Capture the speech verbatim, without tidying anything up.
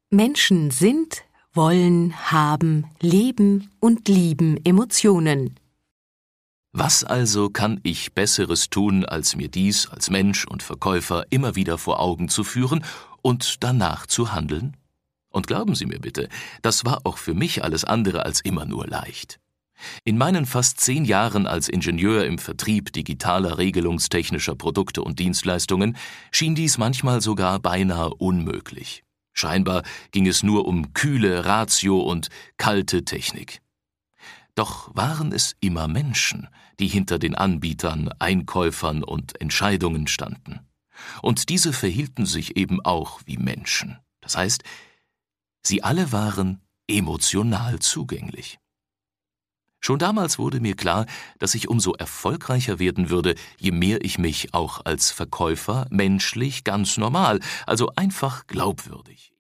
Menschen sind, wollen, haben, leben und lieben Emotionen. Was also kann ich Besseres tun, als mir dies als Mensch und Verkäufer immer wieder vor Augen zu führen und danach zu handeln? Und glauben Sie mir bitte, das war auch für mich alles andere als immer nur leicht. In meinen fast zehn Jahren als Ingenieur im Vertrieb digitaler regelungstechnischer Produkte und Dienstleistungen schien dies manchmal sogar beinahe unmöglich. Scheinbar ging es nur um kühle Ratio und kalte Technik. Doch waren es immer Menschen, die hinter den Anbietern, Einkäufern und Entscheidungen standen. Und diese verhielten sich eben auch wie Menschen. Das heißt, sie alle waren emotional zugänglich. Schon damals wurde mir klar, dass ich umso erfolgreicher werden würde, je mehr ich mich auch als Verkäufer menschlich ganz normal, also einfach glaubwürdig